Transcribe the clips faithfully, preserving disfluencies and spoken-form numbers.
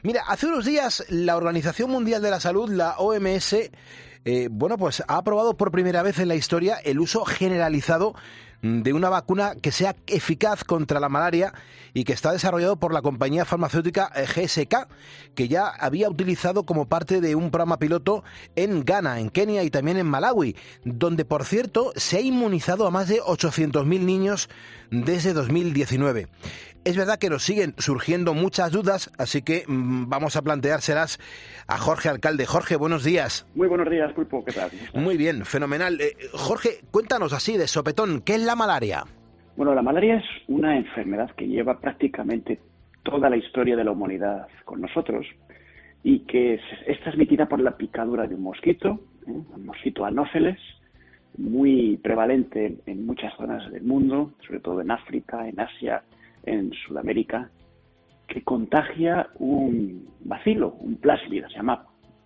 Mira, hace unos días la Organización Mundial de la Salud, la O M S, eh, bueno, pues ha aprobado por primera vez en la historia el uso generalizado de una vacuna que sea eficaz contra la malaria y que está desarrollado por la compañía farmacéutica G S K, que ya había utilizado como parte de un programa piloto en Ghana, en Kenia y también en Malawi, donde, por cierto, se ha inmunizado a más de ochocientos mil niños desde dos mil diecinueve. Es verdad que nos siguen surgiendo muchas dudas, así que mmm, vamos a planteárselas a Jorge Alcalde. Jorge, buenos días. Muy buenos días, Pulpo, ¿qué tal? Muy bien, fenomenal. Eh, Jorge, cuéntanos así de sopetón, ¿qué es la malaria? Bueno, la malaria es una enfermedad que lleva prácticamente toda la historia de la humanidad con nosotros y que es, es transmitida por la picadura de un mosquito, ¿eh? un mosquito anófeles, muy prevalente en muchas zonas del mundo, sobre todo en África, en Asia, en Sudamérica, que contagia un bacilo, un plásmida, se llama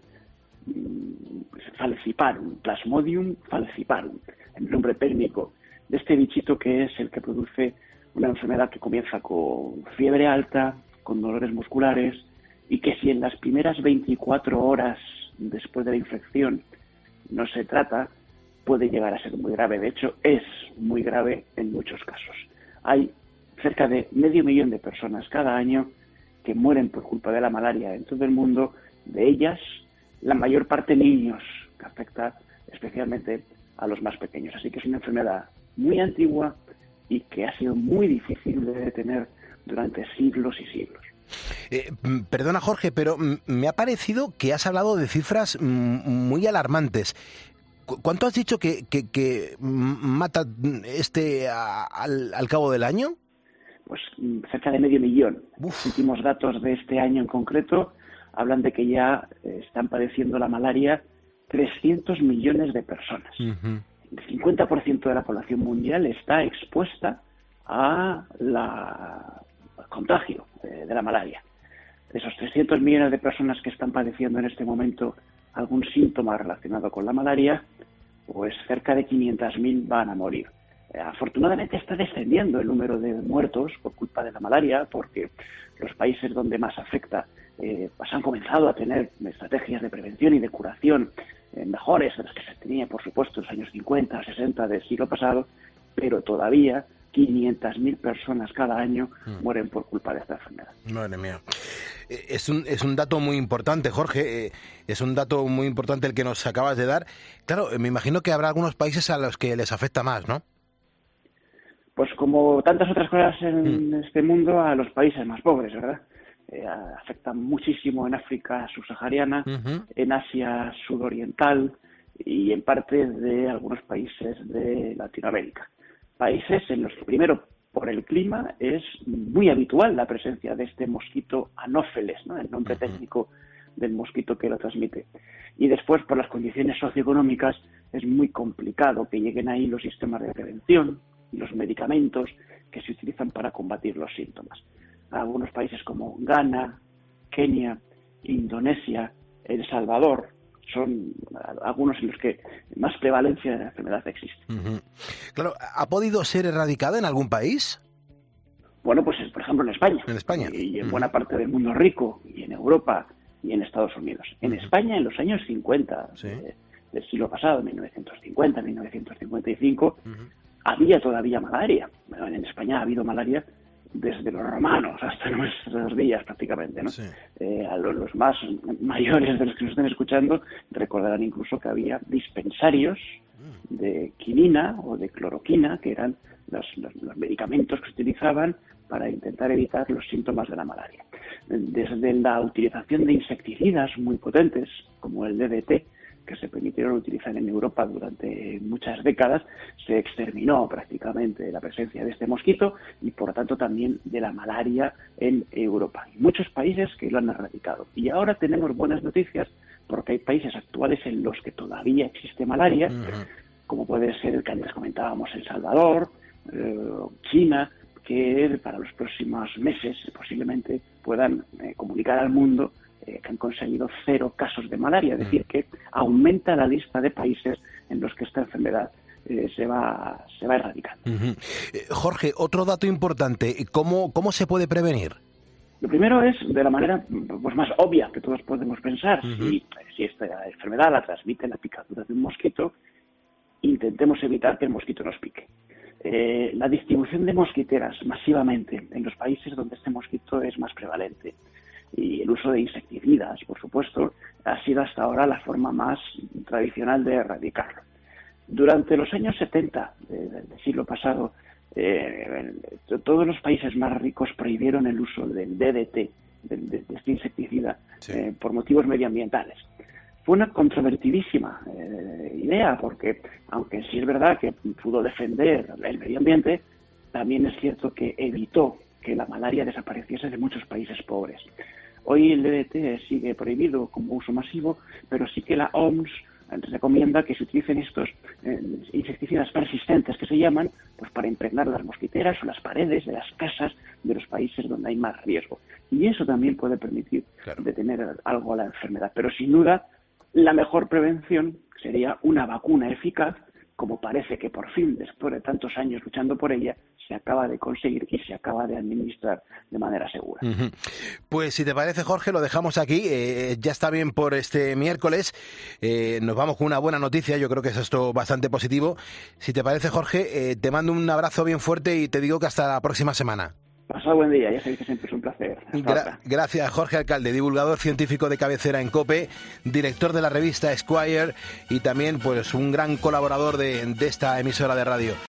falciparum, Plasmodium falciparum, el nombre técnico de este bichito, que es el que produce una enfermedad que comienza con fiebre alta, con dolores musculares, y que si en las primeras veinticuatro horas después de la infección no se trata, puede llegar a ser muy grave. De hecho, es muy grave en muchos casos. Hay cerca de medio millón de personas cada año que mueren por culpa de la malaria en todo el mundo, de ellas la mayor parte niños, que afecta especialmente a los más pequeños. Así que es una enfermedad muy antigua y que ha sido muy difícil de detener durante siglos y siglos. Eh, perdona, Jorge, pero me ha parecido que has hablado de cifras muy alarmantes. ¿Cuánto has dicho que, que, que mata este a, al, al cabo del año? Pues cerca de medio millón. Uf. Los últimos datos de este año en concreto hablan de que ya están padeciendo la malaria trescientos millones de personas. Uh-huh. El cincuenta por ciento de la población mundial está expuesta a la, al contagio de, de la malaria. De esos trescientos millones de personas que están padeciendo en este momento algún síntoma relacionado con la malaria, pues cerca de quinientos mil van a morir. Afortunadamente está descendiendo el número de muertos por culpa de la malaria, porque los países donde más afecta eh, pues han comenzado a tener estrategias de prevención y de curación eh, mejores de las que se tenía, por supuesto, en los años cincuenta, sesenta del siglo pasado, pero todavía quinientas mil personas cada año mm. mueren por culpa de esta enfermedad. Madre mía. Es un, es un dato muy importante, Jorge, es un dato muy importante el que nos acabas de dar. Claro, me imagino que habrá algunos países a los que les afecta más, ¿no? Pues como tantas otras cosas en mm. este mundo, a los países más pobres, ¿verdad? Eh, afecta muchísimo en África subsahariana, uh-huh. en Asia sudoriental y en parte de algunos países de Latinoamérica. Países en los que, primero, por el clima, es muy habitual la presencia de este mosquito anófeles, ¿no? El nombre uh-huh. técnico del mosquito que lo transmite. Y después, por las condiciones socioeconómicas, es muy complicado que lleguen ahí los sistemas de prevención y los medicamentos que se utilizan para combatir los síntomas. Algunos países como Ghana, Kenia, Indonesia, El Salvador son algunos en los que más prevalencia de la enfermedad existe. Uh-huh. Claro, ¿ha podido ser erradicada en algún país? Bueno, pues por ejemplo en España. En España. Y en uh-huh. buena parte del mundo rico, y en Europa, y en Estados Unidos. En uh-huh. España, en los años cincuenta ¿sí? de, del siglo pasado, mil novecientos cincuenta, mil novecientos cincuenta y cinco, uh-huh. había todavía malaria. Bueno, en España ha habido malaria desde los romanos hasta nuestros días prácticamente, ¿no? Sí. Eh, a los, los más mayores de los que nos estén escuchando recordarán incluso que había dispensarios de quinina o de cloroquina, que eran los, los, los medicamentos que se utilizaban para intentar evitar los síntomas de la malaria. Desde la utilización de insecticidas muy potentes, como el D D T, que se permitieron utilizar en Europa durante muchas décadas, se exterminó prácticamente la presencia de este mosquito y, por lo tanto, también de la malaria en Europa. Hay muchos países que lo han erradicado. Y ahora tenemos buenas noticias porque hay países actuales en los que todavía existe malaria, uh-huh. como puede ser el que antes comentábamos, El Salvador, eh, China, que para los próximos meses posiblemente puedan eh, comunicar al mundo que han conseguido cero casos de malaria, es decir, que aumenta la lista de países en los que esta enfermedad eh, se va se va erradicando. Uh-huh. Eh, Jorge, otro dato importante, ¿cómo, cómo se puede prevenir? Lo primero es de la manera pues más obvia que todos podemos pensar. Uh-huh. Si, si esta enfermedad la transmite la picadura de un mosquito, intentemos evitar que el mosquito nos pique. Eh, la distribución de mosquiteras masivamente en los países donde este mosquito es más prevalente y el uso de insecticidas, por supuesto, ha sido hasta ahora la forma más tradicional de erradicarlo. Durante los años setenta del, del siglo pasado, eh, todos los países más ricos prohibieron el uso del D D T, de, de, de este insecticida, sí. eh, por motivos medioambientales. Fue una controvertidísima eh, idea, porque aunque sí es verdad que pudo defender el medio ambiente, también es cierto que evitó que la malaria desapareciese de muchos países pobres. Hoy el D D T sigue prohibido como uso masivo, pero sí que la O M S recomienda que se utilicen estos eh, insecticidas persistentes que se llaman, pues para impregnar las mosquiteras o las paredes de las casas de los países donde hay más riesgo. Y eso también puede permitir claro. detener algo a la enfermedad. Pero sin duda, la mejor prevención sería una vacuna eficaz, como parece que por fin, después de tantos años luchando por ella, se acaba de conseguir y se acaba de administrar de manera segura. Uh-huh. Pues si te parece, Jorge, lo dejamos aquí. Eh, ya está bien por este miércoles. Eh, nos vamos con una buena noticia. Yo creo que es esto bastante positivo. Si te parece, Jorge, eh, te mando un abrazo bien fuerte y te digo que hasta la próxima semana. Pasado buen día, ya sabéis que siempre es un placer. Gra- gracias, Jorge Alcalde, divulgador científico de cabecera en COPE, director de la revista Esquire y también pues un gran colaborador de, de esta emisora de radio.